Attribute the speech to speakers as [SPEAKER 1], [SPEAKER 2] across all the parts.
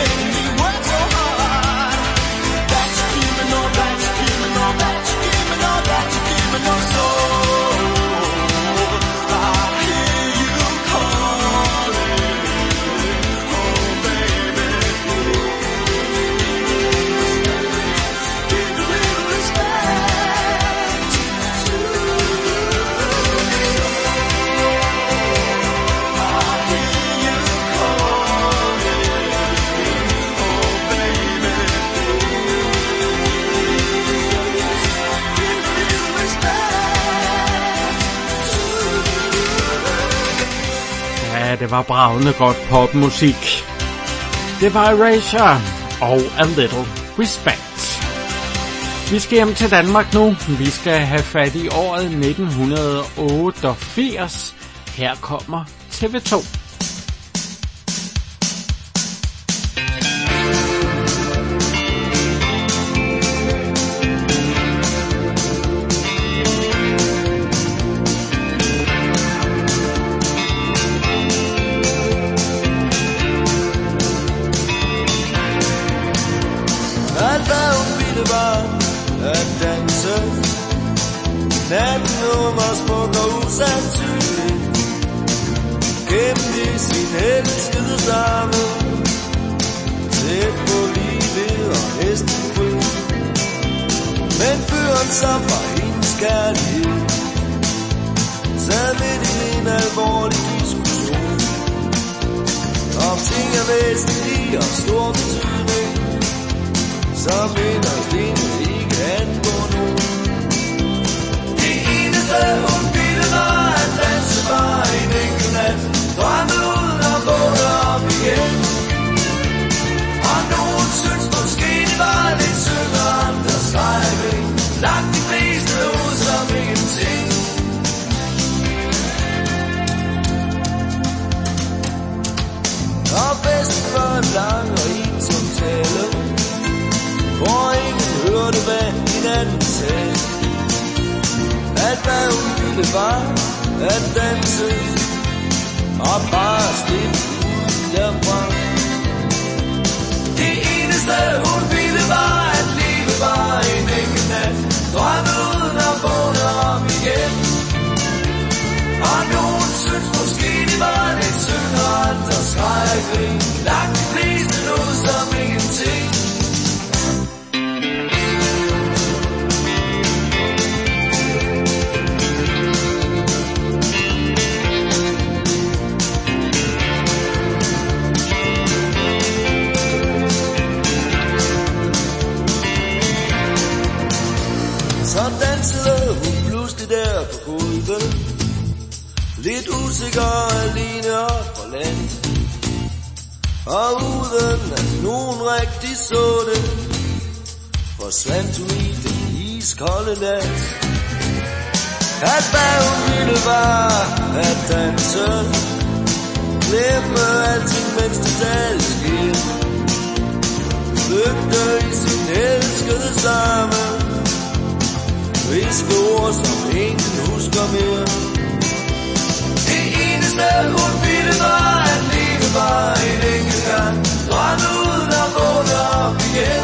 [SPEAKER 1] Det var bravende godt popmusik. Det var Erasure og A Little Respect. Vi skal hjem til Danmark nu. Vi skal have fat i året 1988. Her kommer TV2.
[SPEAKER 2] Lidt usikker alene og forladt, og uden at nogen rigtig så det, forsvandt hun i den iskolde nat. At hvad hun ville var at danse, glemme alting mens det tal sker, flygte i sin elskede stamme, hviske ord som ingen husker mere. Det eneste hun ville var at leve bare en enkelt gang, drømme uden at vågne op igen.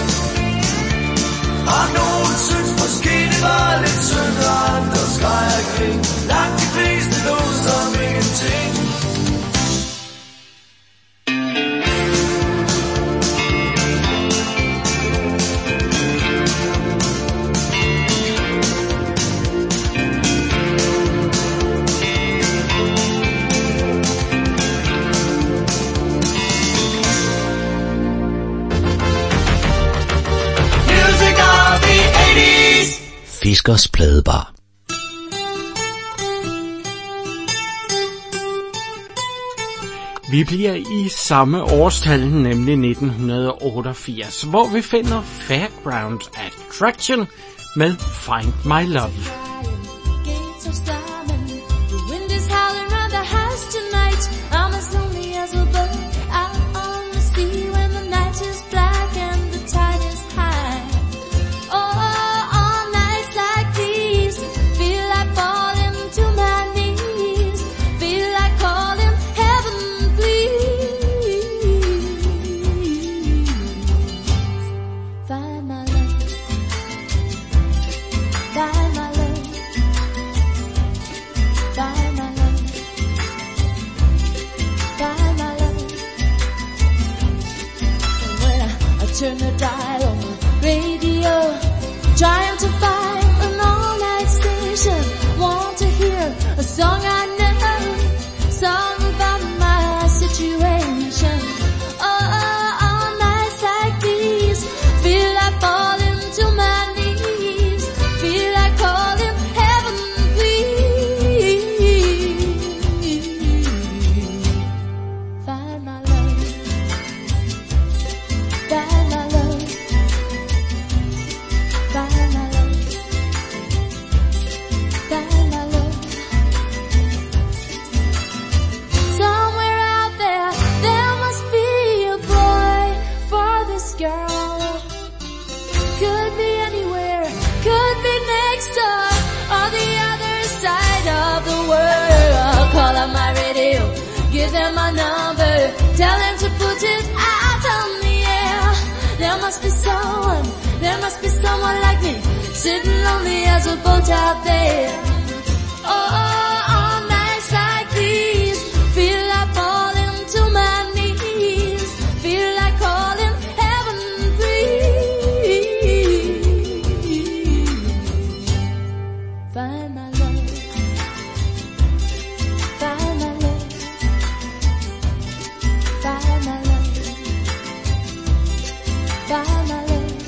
[SPEAKER 2] Og nogen synes måske det var lidt synd, og andre skreg og grin. Langt de fleste lå som ingenting.
[SPEAKER 3] Fiskers Pladebar.
[SPEAKER 1] Vi bliver i samme årstal, nemlig 1988, hvor vi finder Fairground Attraction med Find My Love.
[SPEAKER 4] turn the dial on the radio, trying to find an all-night station. Want to hear a song I know, song about my situation. Oh, all nights like these, feel like falling to my knees, feel like calling heaven, please. Find my love, find my love, find my love, find my love. Somewhere out there, there must be a boy for this girl. Could be anywhere, could be next door, or the other side of the world. Call up my radio, give them my number, tell them to put it out on the air. There must be someone, there must be someone like me, sitting lonely as a boat out there. Oh, all nights like these, feel like falling to my knees, feel like calling heaven, please. Find my love, find my love, find my love, find my love.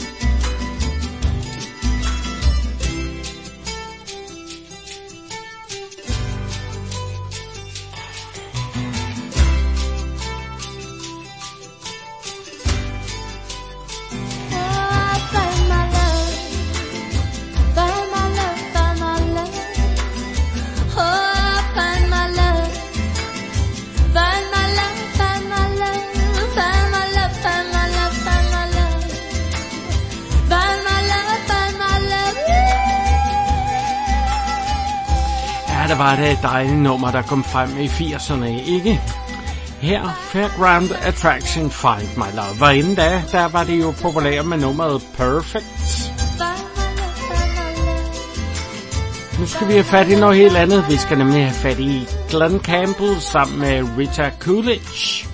[SPEAKER 1] Det var det et dejligt nummer, der kom frem i 80'erne, ikke? Her, Fairground Attraction, Find My Love. Og inden da, der var det jo populært med nummeret Perfect. Nu skal vi have fat i noget helt andet. Vi skal nemlig have fat i Glen Campbell sammen med Rita Coolidge.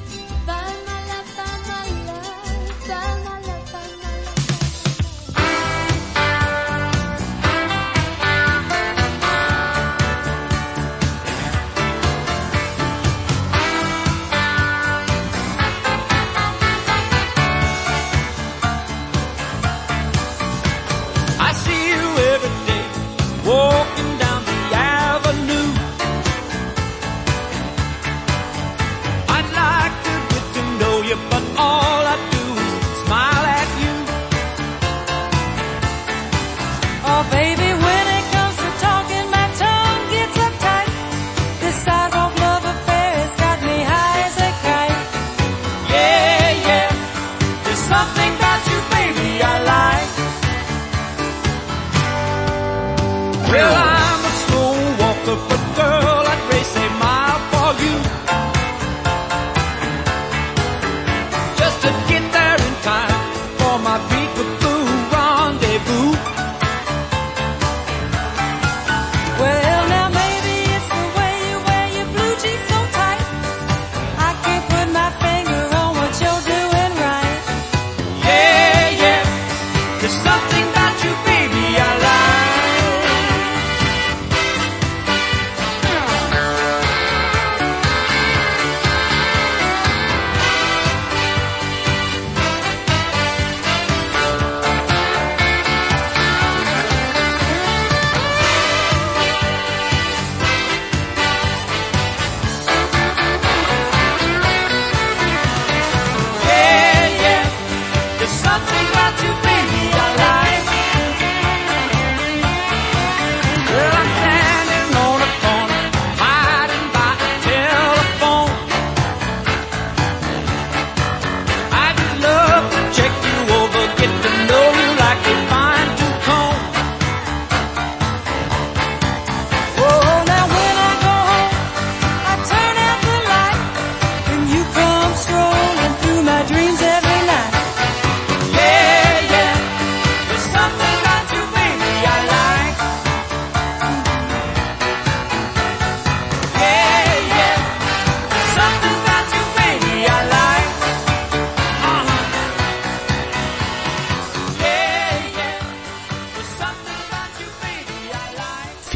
[SPEAKER 2] I'd like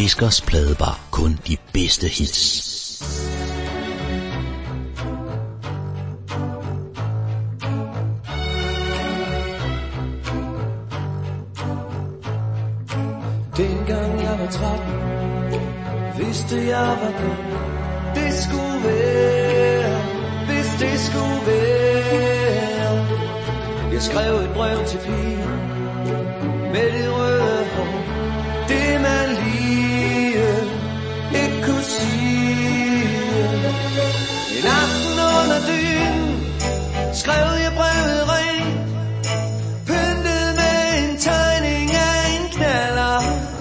[SPEAKER 3] Fiskers Pladebar. Kun de bedste hits.
[SPEAKER 2] Dengang jeg var 13, vidste jeg var død. Det skulle være, hvis det skulle være. Jeg skrev et brev til pigen med det røde hår. Det man lige ikke kunne sige. En aften under dynen skrev jeg brevet rent, pyntet med en tegning af en knaller.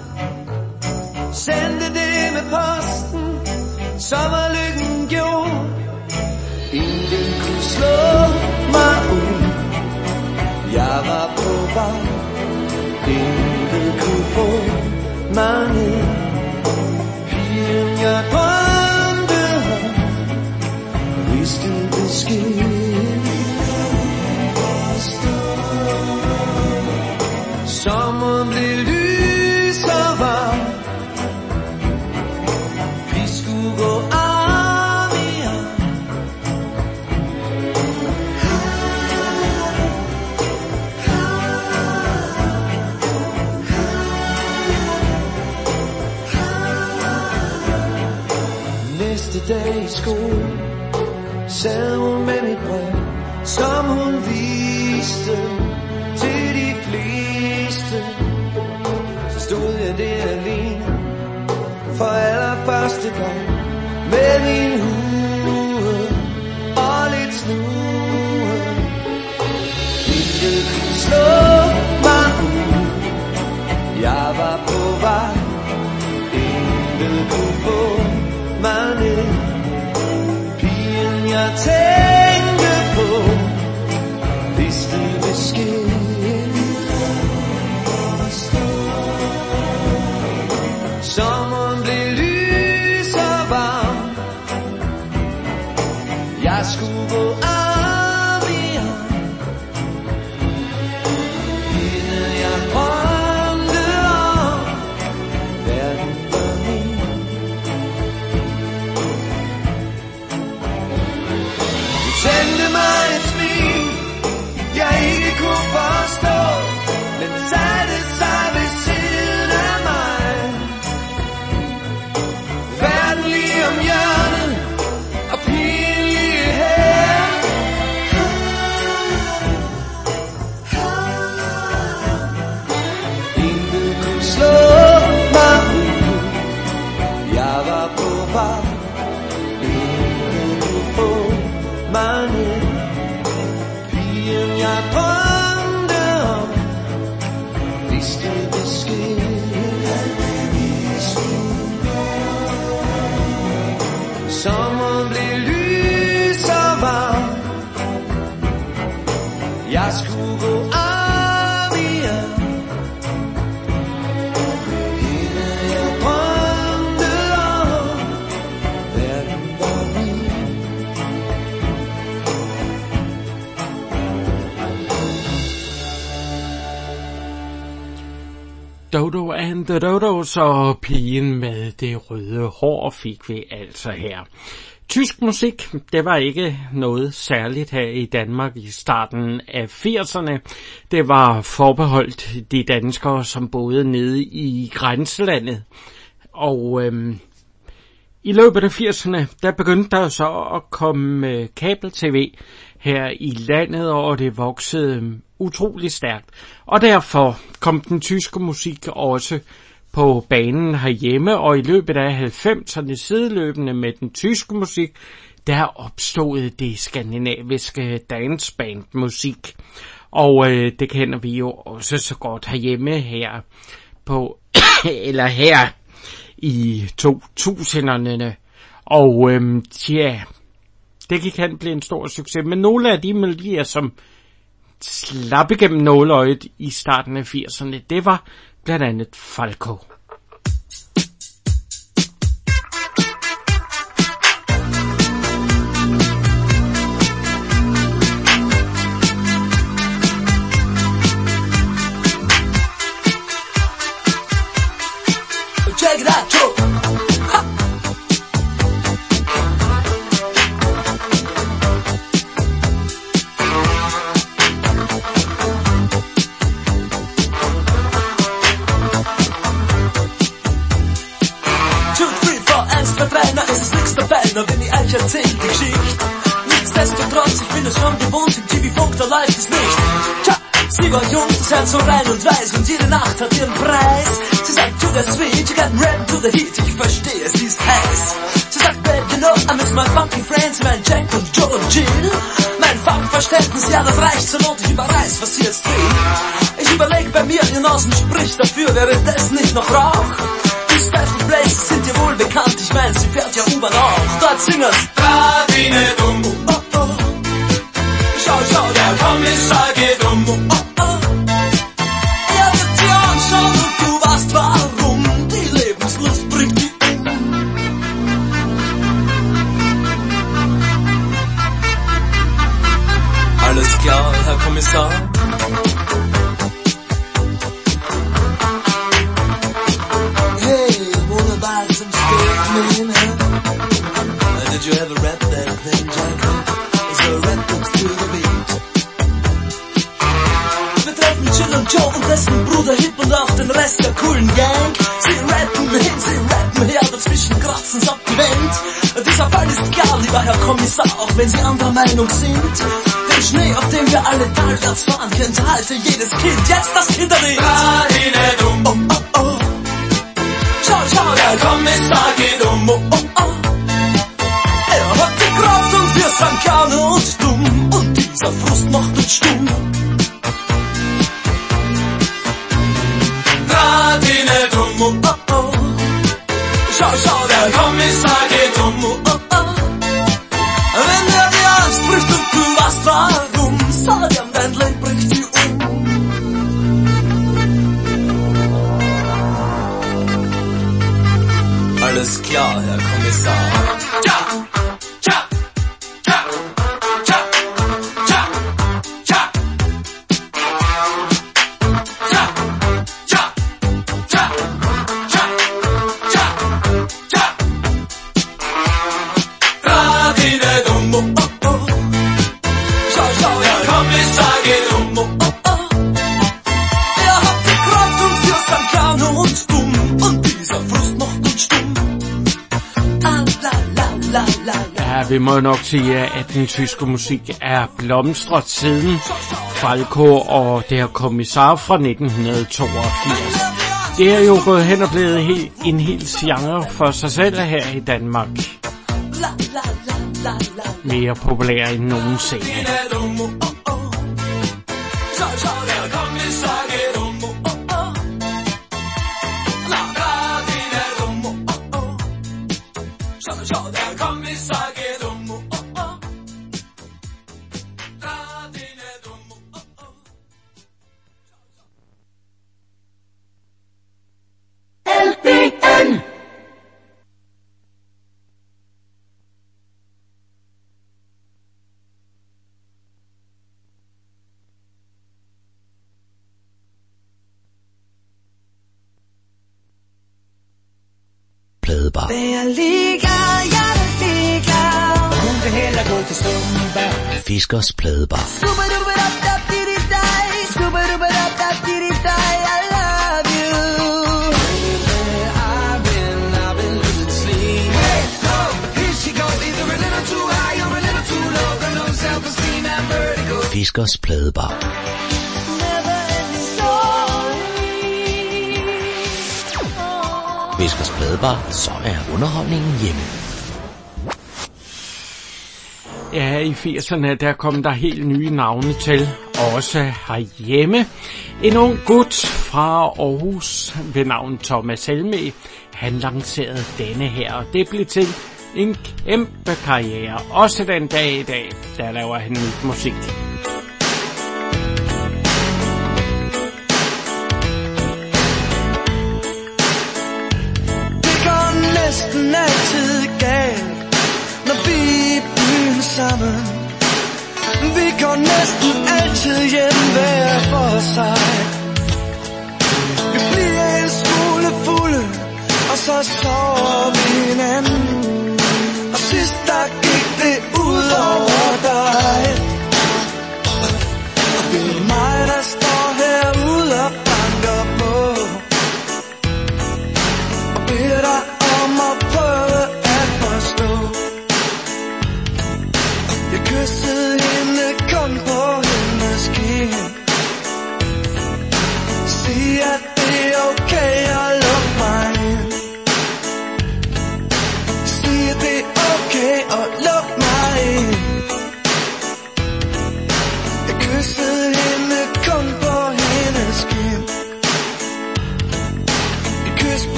[SPEAKER 2] Sendte det med posten, så var lykken gjort. Ingen kunne slå mig ud. Jeg var på vej. Ingen kunne få mig ned. Pigen jeg drømte om, vidste besked. Sommeren blev lys og varm. Vi skulle gå arm i arm. Næste dag i skole sad hun med mit brev, som hun viste til de fleste. Så stod jeg der alene for allerførste gang med min hue og lidt snue. Ingen kunne slå mig ud. Jeg var på vej. Ingen kunne få mig ned. Pigen jeg tænkte på vidste besked. Sommeren blev lys og varm. Jeg skulle gå arm i arm. Hende jeg drømte om, verden var min. Du sendte mig et smil, jeg ikke kunne forstå, men satte sig ved siden af mig. Verden lige om hjørnet, og pigen lige her. Ingen kunne slå mig ud. Jeg var på vej. Ingen kunne få mig ned. Pigen jeg drømte om, vidste besked. Sommeren blev lys og varm. Jeg skulle gå arm i arm. Hende jeg drømte om, verden var min.
[SPEAKER 1] Dodo and the Dodos og pigen med det røde hår fik vi altså her. Tysk musik, det var ikke noget særligt her i Danmark i starten af 80'erne. Det var forbeholdt de danskere, som boede nede i grænselandet. Og i løbet af 80'erne, der begyndte der så at komme kabel-tv her i landet, og det voksede utrolig stærkt. Og derfor kom den tyske musik også på banen herhjemme, og i løbet af 90'erne sideløbende med den tyske musik, der opstod det skandinaviske danceband-musik. Og det kender vi jo også så godt herhjemme her på, eller her i 2000'erne. Og det gik hen blive en stor succes. Men nogle af de melodier, som slap igennem nåleøjet i starten af 80'erne, det var blandt andet Falco.
[SPEAKER 2] Check it out. einer, wenn ich euch erzähl die Geschichte. Nichtsdestotrotz, ich bin es schon gewohnt, im TV-Funk, da läuft es nicht. Tja, sie war jung, das Herz so rein und weiß und jede Nacht hat ihren Preis. Sie sagt, to the sweet, you got rap to the heat, ich verstehe, sie ist heiß. Sie sagt, babe, you know, I miss my funky friends, mein Jack und Joe und Jill. Mein Funkverständnis, ja, das reicht zur Not, ich überreiß, was sie jetzt will. Ich überleg bei mir, ihr Nasen spricht dafür, wäre das nicht noch Rauch? Die Special Places sind dir wohl bekannt, ich mein, sie fährt ja U-Bahn auch. Dort singen's Radine dumm, oh, oh. Schau, schau, der Kommissar geht um, oh, oh. Er wird dir anschauen und du weißt warum, die Lebenslust bringt die um. Alles klar, Herr Kommissar. Did you ever rap that thing, Jack? So rap uns to the beat. Wir treffen Jill und Joe und dessen Bruder Hip und auch den Rest der coolen Gang. Sie rappen hin, sie rappen her, dazwischen kratzen's ab die Wand. Dieser Fall ist klar, lieber Herr Kommissar, auch wenn Sie anderer Meinung sind. Den Schnee, auf dem wir alle talwärts fahren, kennt halte jedes Kind. Jetzt das Kinderlied. Radine dumm, oh, oh, oh. Schau, schau, der Kommissar geht um, oh, oh, oh. Er hat die Kraft und wir sind gerne und dumm. Und dieser Frust macht uns stumm. Radine dumm, oh, oh, oh. Schau, schau, der Kommissar geht um, oh, oh, oh. Wenn er dir anspricht und du weißt warum, sag ihm, dein Leben bringt sie um. Alles klar, Herr Kommissar. Ja! Ja! Ja! Ja! Ja! Ja! Ja! Ja! Ja! Ja! Ja! Radine dumm, oh, oh, oh. Schau, schau, Herr Kommissar geht um, oh, oh, oh. Er hat die Kraft und wir sind gerne und dumm. Und dieser Frust macht uns stumm.
[SPEAKER 1] Ja, vi må nok sige, at den tyske musik er blomstret siden Falco og det her Kommissar fra 1982. Det er jo gået hen og blevet en hel genre for sig selv her i Danmark. Mere populær end nogensinde.
[SPEAKER 3] Pladebar. Fiskers Pladebar. Fiskers Pladebar. Fiskers Pladebar, så er underholdningen hjemme.
[SPEAKER 1] Ja, i 80'erne, der kom der helt nye navne til, også herhjemme. En ung gut fra Aarhus ved navn Thomas Helmig, han lancerede denne her, og det blev til en kæmpe karriere. Også den dag i dag, der laver han nyt musik.
[SPEAKER 2] Det går næsten altid galt, når vi er i byen sammen. Vi går næsten altid hjem hver for sig. Vi bliver en smule fulde, og så sover vi hinanden. Og sidst der gik det ud over dig.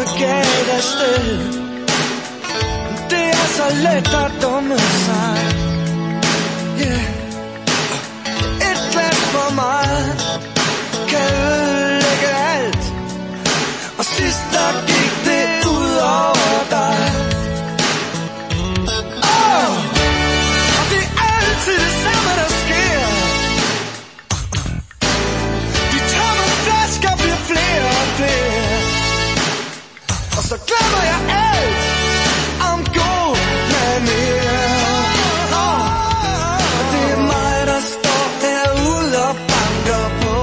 [SPEAKER 2] komme galt afsted. Det er så let at dumme sig. Yeah. Et glas for meget kan ødelægge alt, og sidst der gik det ud over dig. Og det er altid det samme der sker. De tomme flasker bliver flere og flere, og så glemmer jeg alt om god manér. Og det er mig der står herude og banker på,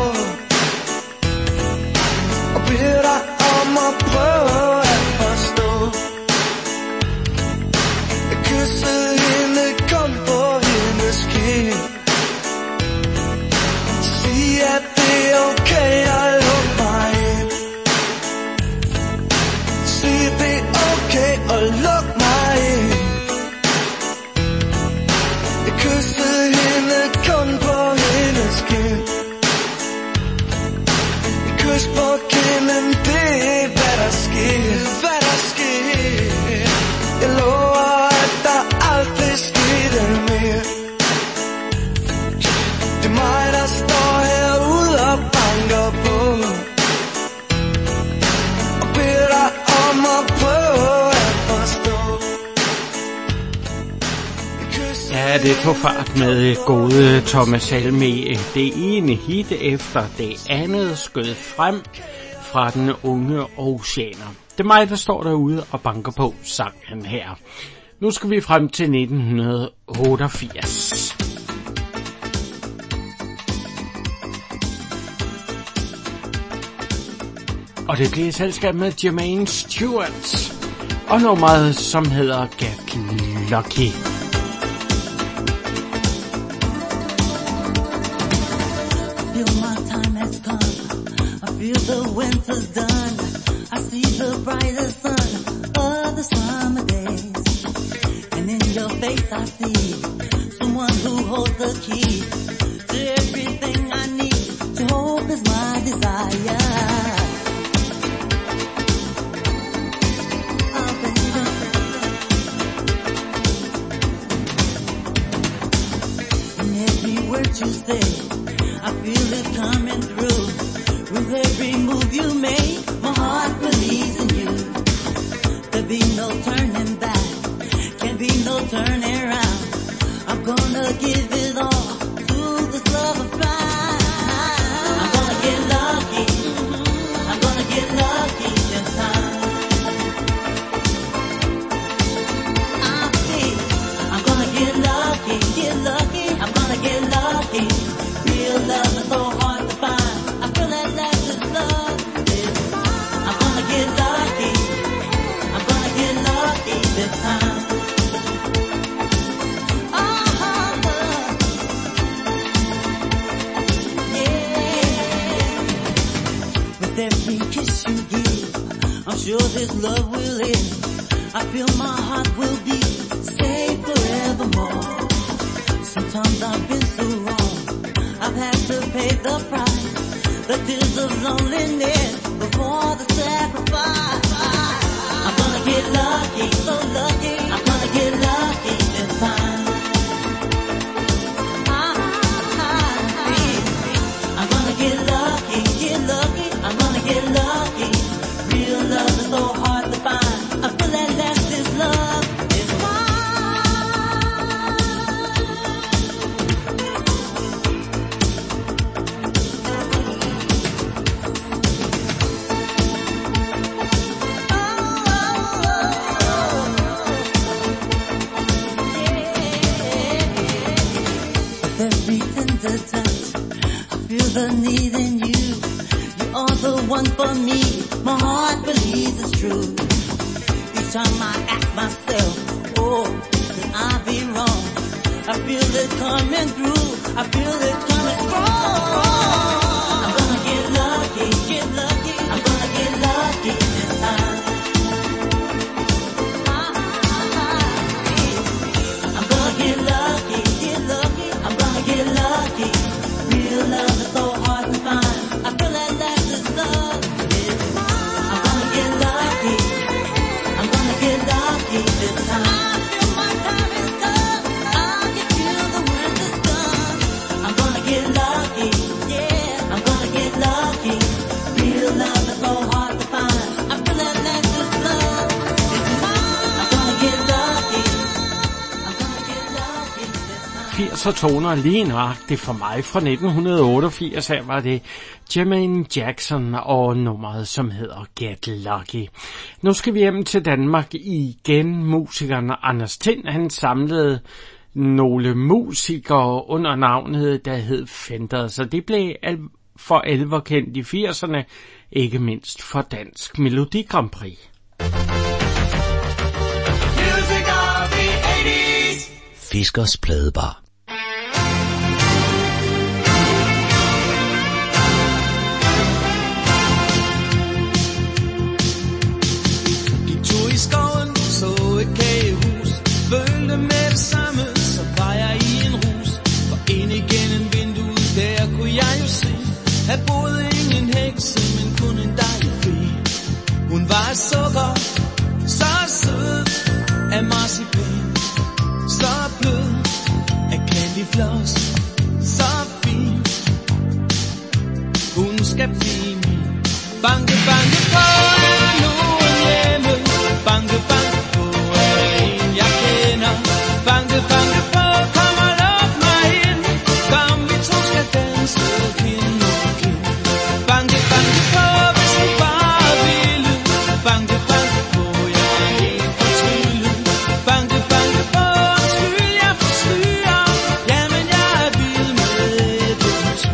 [SPEAKER 2] og beder dig om at prøve at forstå. Jeg kyssede hende kun på hendes kind, sig at det er okay at lukke mig ind. Sig det er okay at lukke mig ind. Jeg kyssede hende kun på hendes kind. Et kys på kinden, det er hvad der sker. Hvad der sker. Jeg lover at der aldrig skete mere. Det er mig der står herude og banker på, og beder dig om at prøve at forstå.
[SPEAKER 1] Ja, det tog fart med gode Thomas Helmig. Det ene hit efter det andet skød frem fra den unge oceaner. Det er mig, der står derude og banker på, sang han her. Nu skal vi frem til 1988. Og det bliver et selskab med Jermaine Stewart og nummeret, som hedder Get Lucky.
[SPEAKER 5] Feel the winter's done. I see the brighter sun of the summer days, and in your face I see someone who holds the key to everything I need. To hope is my desire. Oh, baby. And every word you say, I feel it coming through. With every move you make, my heart believes in you. There'll be no turning back, can't be no turning around. I'm gonna give it all to this love affair. I'm gonna get lucky, I'm gonna get lucky this time. I see, I'm gonna get lucky, I'm gonna get lucky. Real love is so hard to find. I feel that this love is mine. I'm gonna get lucky, I'm gonna get lucky this time. Yeah. With every kiss you give, I'm sure this love will end. I feel my heart will be safe forevermore. Sometimes I've been so wrong, I've had to pay the price. The tears of loneliness before the sacrifice. I'm gonna get lucky, so lucky. I'm gonna get lucky this time. I'm gonna get lucky, I'm gonna get lucky. Real love is so hard to find. I feel that this love is the need in you. You are the one for me. My heart believes it's true. Each time I ask myself, oh, could I be wrong? I feel it coming through. I feel it coming strong. I'm gonna get lucky, I'm gonna get lucky this time. I'm gonna get lucky, I'm gonna get lucky. Real love is so hard to find. I feel that this love is mine. I'm gonna get lucky, get lucky. Real love is so hard to find. I feel that this love is mine. I'm gonna get lucky. I'm gonna get lucky this time.
[SPEAKER 1] 80'er toner lige nøjagtigt for mig fra 1988. Her var det Jermaine Jackson og nummeret, som hedder Get Lucky. Nu skal vi hjem til Danmark igen. Musikeren Anders Tind, han samlede nogle musikere under navnet, der hed Fender, så det blev for alvor kendt i 80'erne, ikke mindst for Dansk Melodi Grand Prix.
[SPEAKER 2] Music of the 80s.
[SPEAKER 3] Fiskers Pladebar.
[SPEAKER 2] I skoven så et kagehus, følte med det samme, så var jeg i en rus. For ind igennem vinduet, der kunne jeg jo se, at boede ingen hekse, men kun en dejlig fe. Hun var et sukker, så sød af marcipan, så blød af candyfloss, så fin. Hun skal blive min. Banke, banke på, er nogen hjemme. Banke, banke på, er der en, jeg kender. Banke, banke på, kom og luk mig ind. Kom, vi to skal danse, kind mod kind. Banke, banke på, hvis vi bare ville. Banke, banke på, jeg er helt fortryllet. Banke, banke på, undskyld, jeg forstyrrer. Jamen, jeg er vild med eventyr.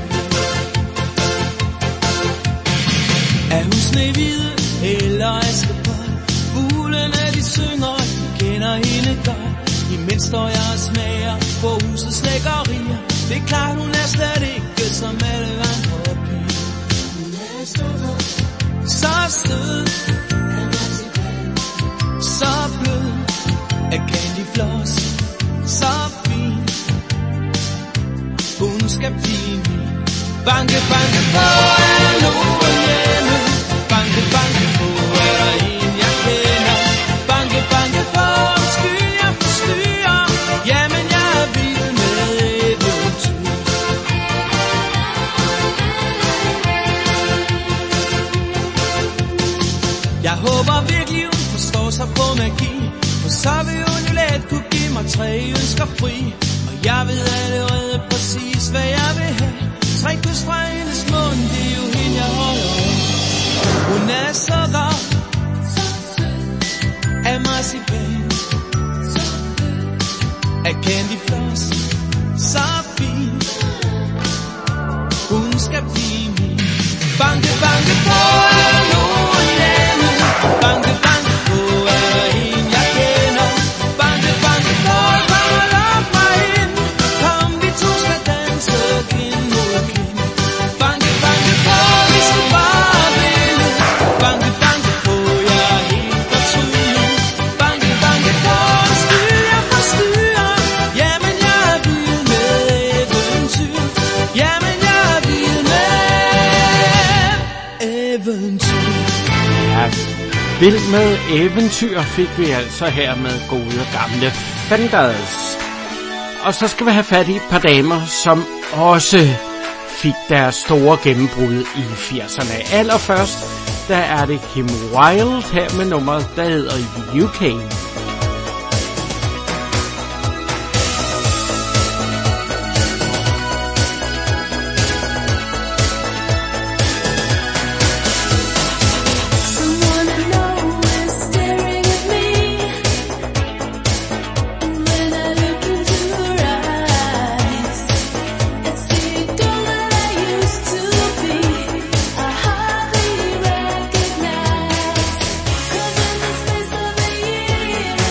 [SPEAKER 2] Er hun Snehvide eller Askepot? Fuglene de synger, de kender hende godt. Imens står jeg og smager på husets lækkerier. Det er klart, hun er slet ikke som alle andre piger. Hun er så sød, så blød af candyfloss, så fin. Hun skal blive min. Banke, banke på, er der nogen hjemme. Banke, banke på, er der en, jeg kender. Banke, banke på, undskyld, jeg forstyrrer. Jamen, jeg er vild med eventyr. Jeg håber virkelig, hun forstår sig på magi, for så vil hun jo let kunne give mig 3 ønsker fri. Og jeg ved allerede præcis, hvad jeg vil have. 3 kys fra hendes mund, det er jo hende, jeg holder af. Hun er sukker af marcipan, af candyfloss, så fin. Hun skal blive min. Banke, banke på, er der nogen hjemme. Banke, banke på, er der en, jeg kender. Banke, banke på, kom og luk mig ind. Kom, vi to skal danse, kind mod kind. Banke, banke på, hvis du bare vil. Banke, banke på, jeg er helt fortryllet. Banke, banke på, undskyld, jeg forstyrrer. Jamen, jeg er vild med eventyr. Jamen, jeg er vild med eventyr.
[SPEAKER 1] Ja, vild med eventyr fik vi altså her med gode gamle Fenders. Og så skal vi have fat i et par damer, som også fik deres store gennembrud i 80'erne. Allerførst, der er det Kim Wilde her med nummeret, der hedder UK.
[SPEAKER 4] Someone I know is staring at me, and when I look into her eyes and see a girl that I used to be, I hardly recognize. 'Cause in the space of a year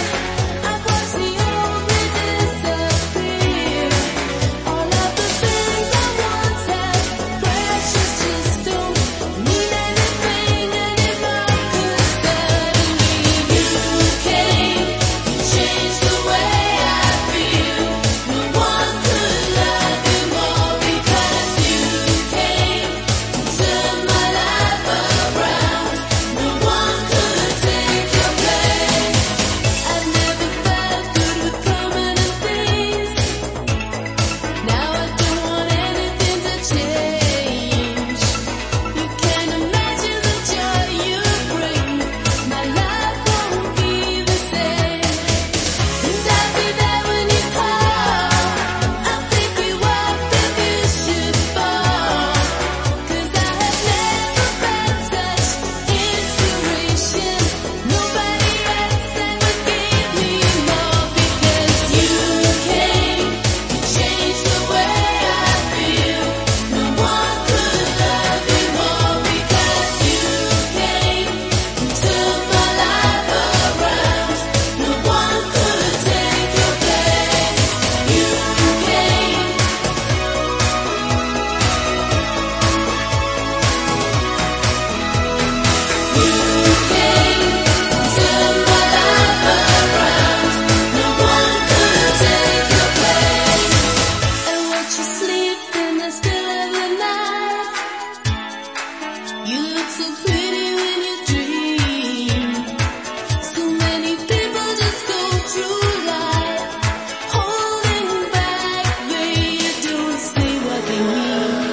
[SPEAKER 4] You look so pretty when you dream. So many people just go through life holding back. They don't say what they mean,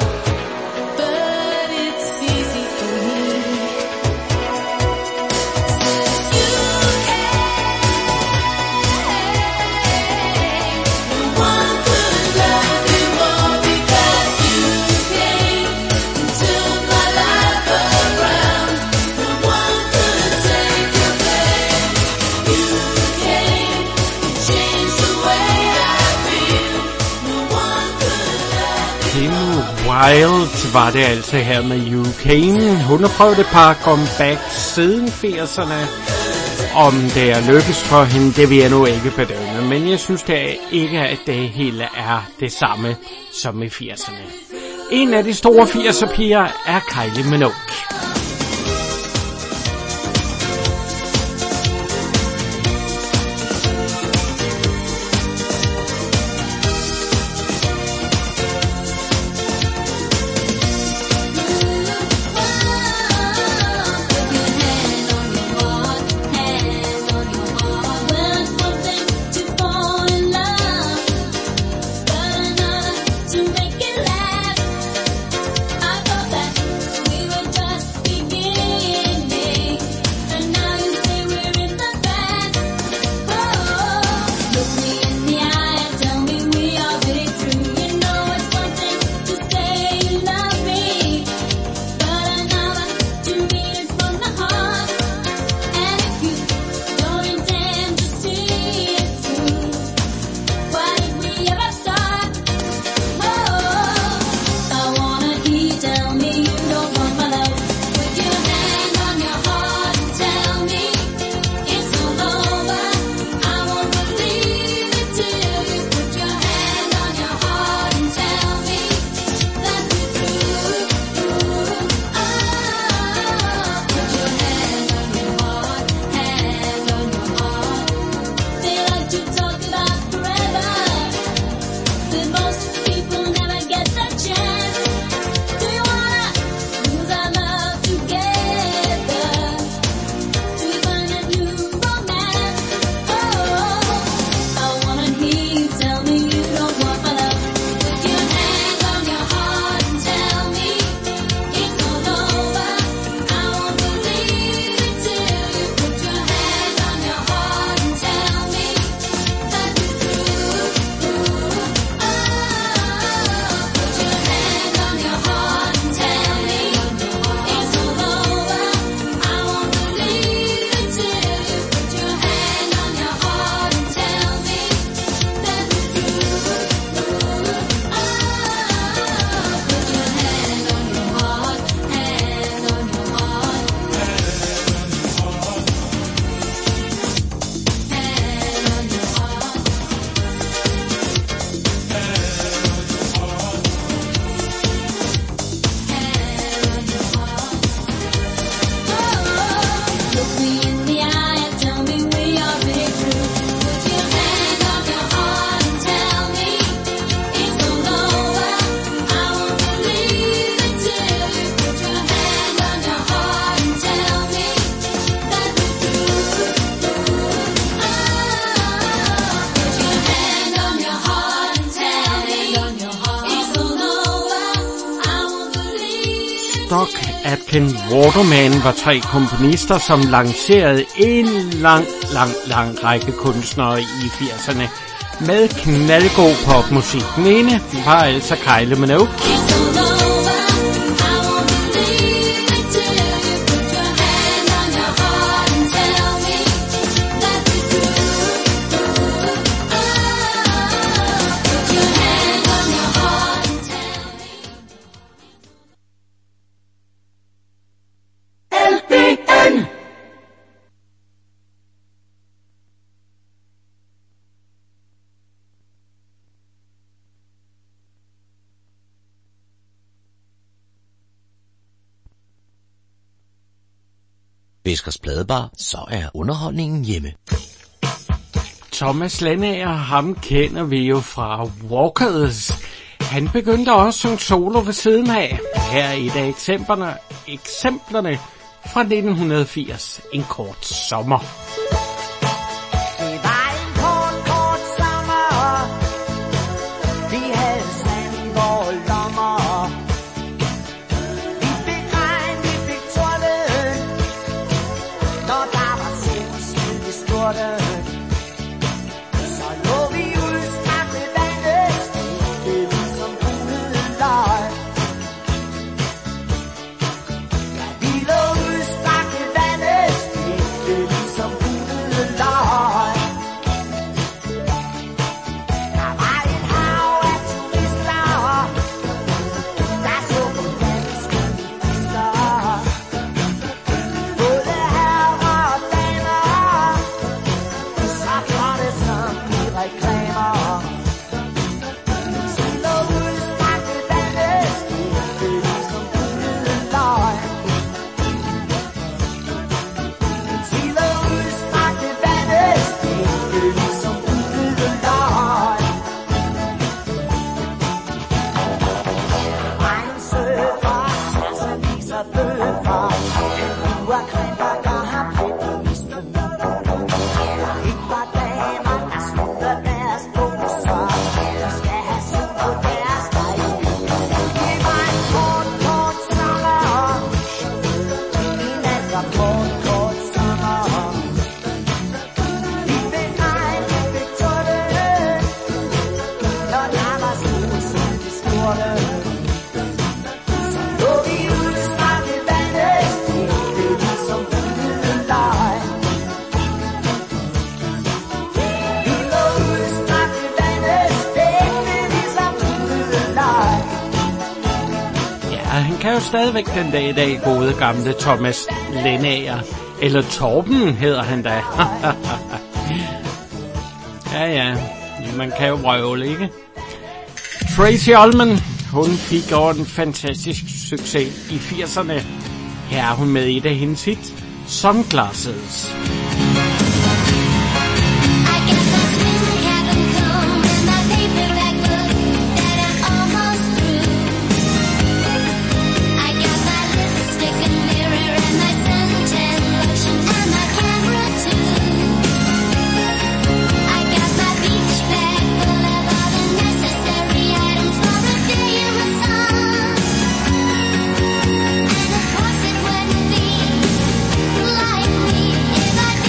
[SPEAKER 4] but it's easy for me.
[SPEAKER 1] Wild var det altså her med UK. Hun har prøvet et par comeback siden 80'erne. Om det er lykkes for hende, det vil jeg nu ikke bedømme. Men jeg synes det ikke, at det hele er det samme som i 80'erne. En af de store 80'er piger er Kylie Minogue. Atkin Waterman var 3 komponister, som lancerede en lang række kunstnere i 80'erne med knaldgod popmusik. Den ene var altså Kylie Minogue.
[SPEAKER 3] Fiskers Pladebar, så er underholdningen hjemme.
[SPEAKER 1] Thomas Lennager, ham kender vi jo fra Walkers. han begyndte også at synge solo ved siden af. Her er et af eksemplerne fra 1980, En kort sommer.
[SPEAKER 5] Det var en kort sommer. Vi havde sand i vores lommer. Vi fik regn, vi fik torden. Når der var solskin i storten, så lå vi udstrakt ved vandet, stegte ligesom brunede løg. Ja, vi lå udstrakt ved vandet, stegte ligesom brunede løg. Der var et hav af turister, der så på landets skønne. Både herrer og damer, så flotte som i reklamer. Så lå udstrakt ved vandet, stegte ligesom brunede løg. Så lå udstrakt ved vandet, stegte ligesom brunede løg. Regnen surfer, tusindvis af bøffer, fluer, krænker, har pætterismen. Et par damer, der slutter deres bukser, de skal have sol på deres vej. Det var en kort sommer. En nat var kort sommer. Vi fik regn, vi fik torden. Når der var solskin i storten, så lå vi udstrakt ved vandet, stegte ligesom brunede løg. Vi lå udstrakt ved vandet, stegte ligesom brunede løg.
[SPEAKER 1] Ja, han kan jo stadigvæk den dag i dag, gode gamle Thomas Lennager. Eller Torben hedder han da. Ja, man kan jo vrøvle, ikke? Tracy Ullman, hun fik over en fantastisk succes i 80'erne. Her er hun med i et af hendes hit, Sunglasses.
[SPEAKER 4] I got my swim cap and comb and my paperback book that I'm almost through. I got my lipstick and mirror and my suntan lotion and my camera too. I got my beach bag full of all the necessary items for a day in the sun. And of course it wouldn't be like me if I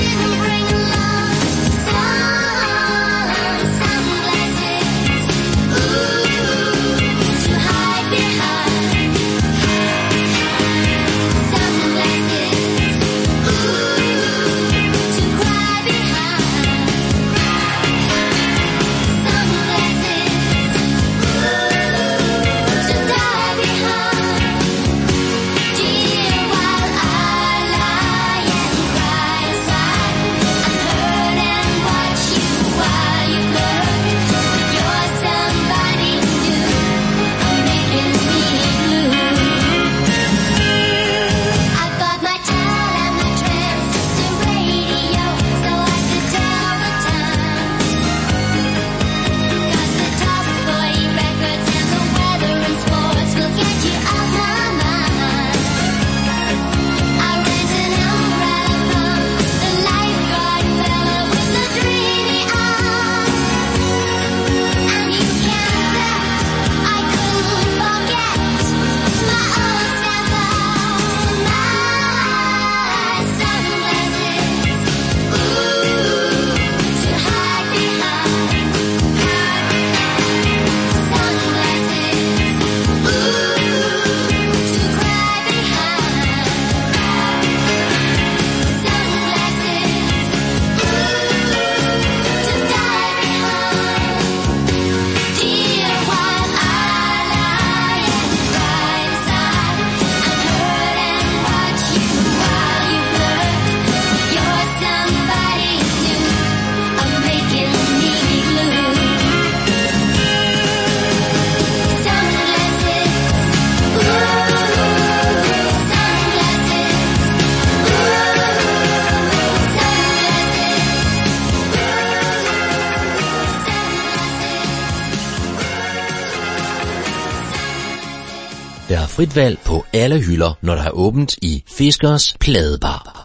[SPEAKER 3] være frit valg på alle hylder, når der er åbent i Fiskers Pladebar.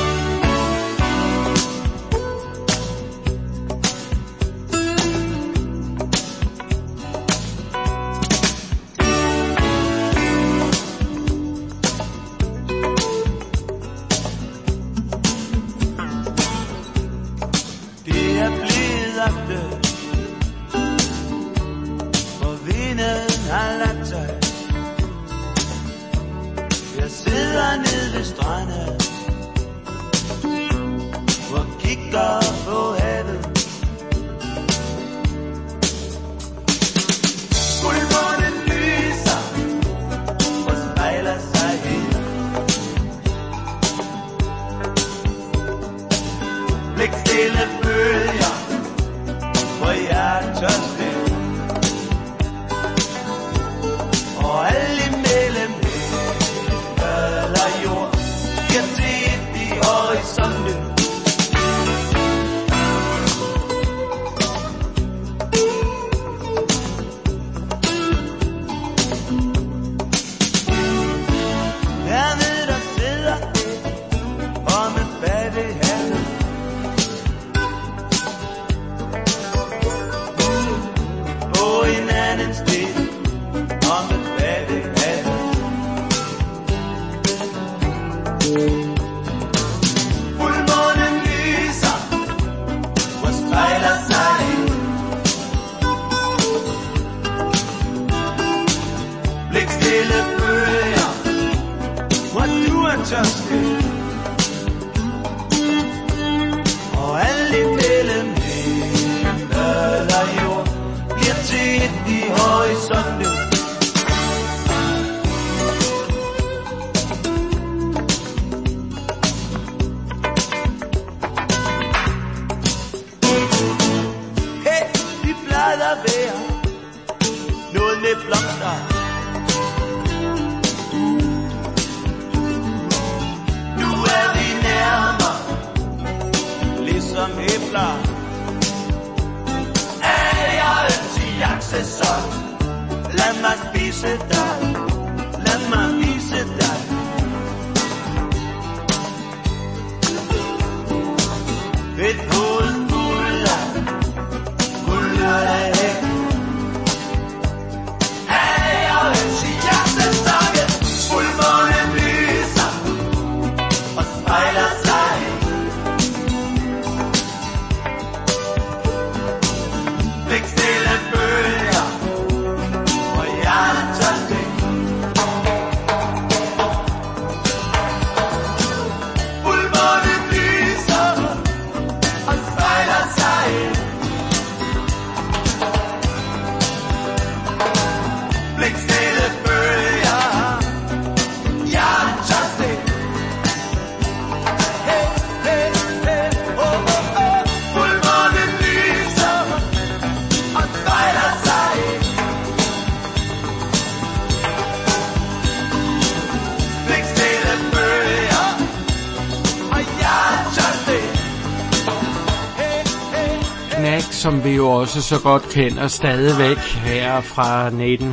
[SPEAKER 1] Som vi jo også så godt kender stadigvæk her fra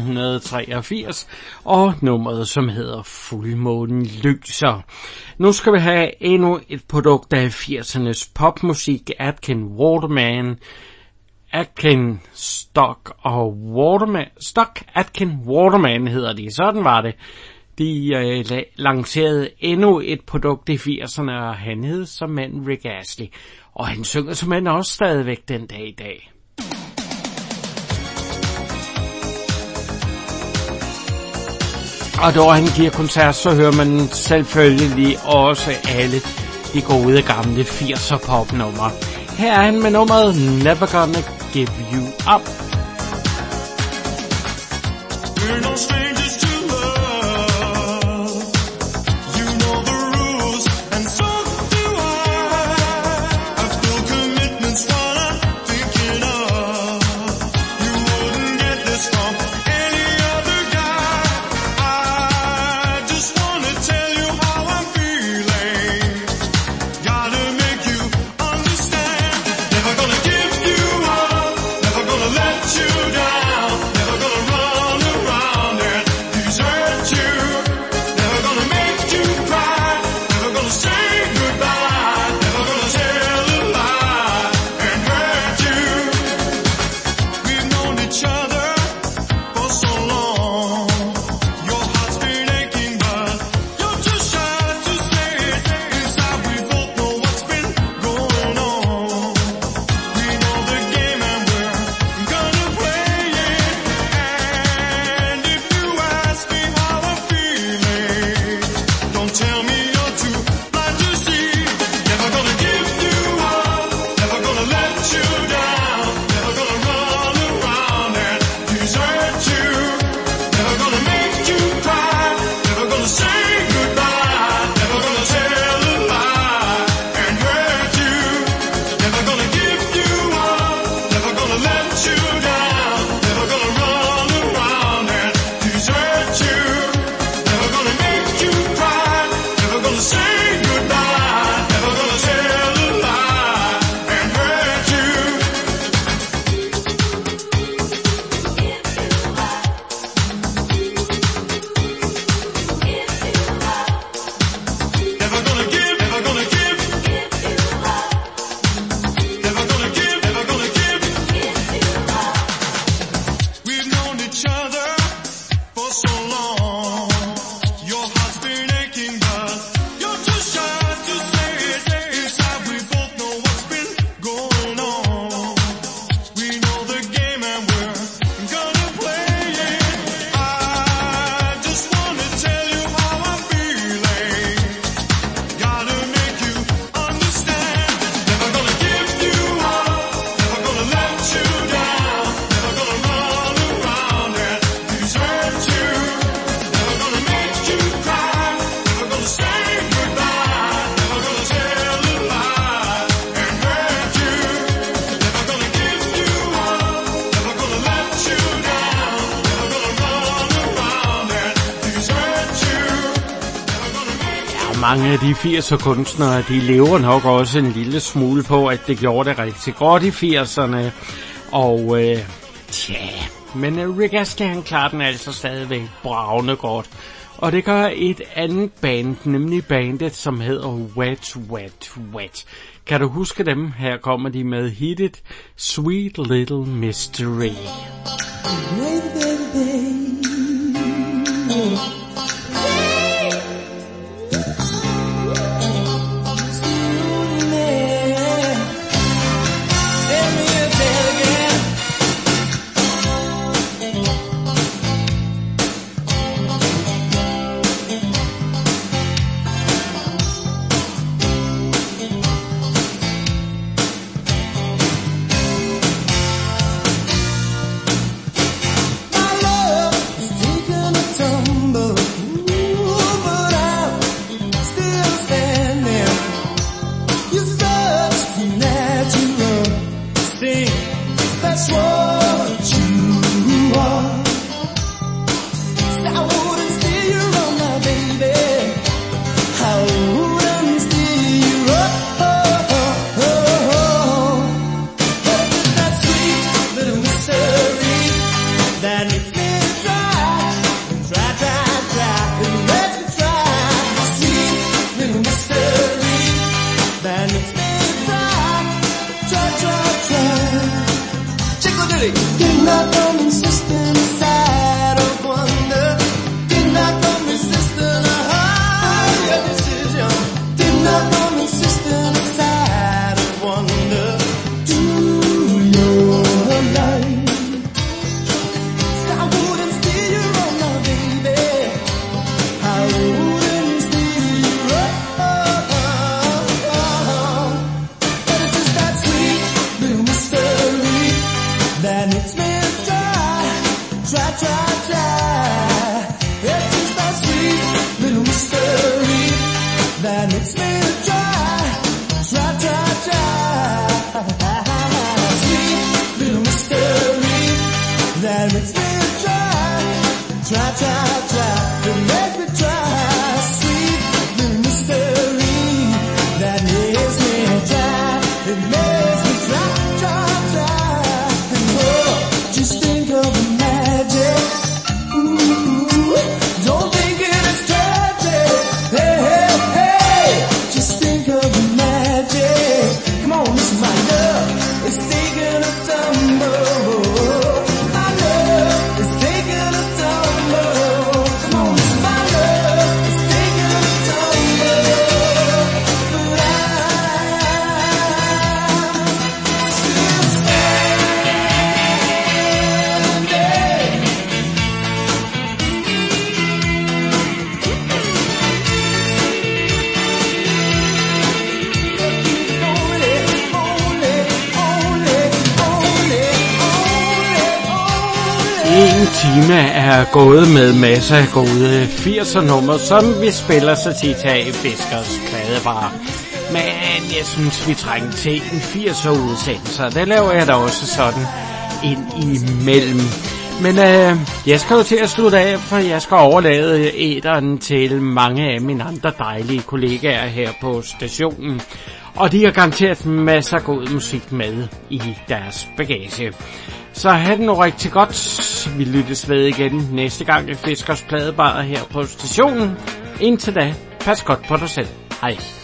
[SPEAKER 1] 1983, og nummeret som hedder Fuldmånen lyser. Nu skal vi have endnu et produkt af 80'ernes popmusik, Stock Aitken Waterman hedder de, sådan var det. De lancerede endnu et produkt i 80'erne, og han hed som mand Rick Astley. Og han synger som mand også stadigvæk den dag i dag. Og når han giver koncert, så hører man selvfølgelig også alle de gode gamle 80'er popnumre. Her er han med nummeret Never Gonna Give You Up.
[SPEAKER 2] We're no strangers to love. You know the rules, and so do I. I've full commitments, what I'm thinking of. You wouldn't get this from any other guy. I just wanna tell you how I'm feeling. Gotta make you understand. Never gonna give you up. Never gonna let you down. Never gonna run around and
[SPEAKER 1] Mange af de 80'er kunstnere, de lever nok også en lille smule på, at det gjorde det rigtig godt i 80'erne. Og men Rick Astley, han klarer den altså stadigvæk bravende godt. Og det gør et andet band, nemlig bandet, som hedder Wet Wet Wet. Kan du huske dem? Her kommer de med hittet Sweet Little Mystery. Er gået med masser af gode 80'er numre, som vi spiller så tit her i Fiskers Pladebar. Men jeg synes, vi trænger til en 80'er udsendelse, og det laver jeg da også sådan ind imellem. Men jeg skal jo til at slutte af, for jeg skal overlade æteren til mange af mine andre dejlige kollegaer her på stationen. Og de har garanteret masser af god musik med i deres bagage. Så have det nu rigtig godt. Vi lyttes ved igen næste gang i Fiskers Pladebar her på stationen. Indtil da, pas godt på dig selv. Hej.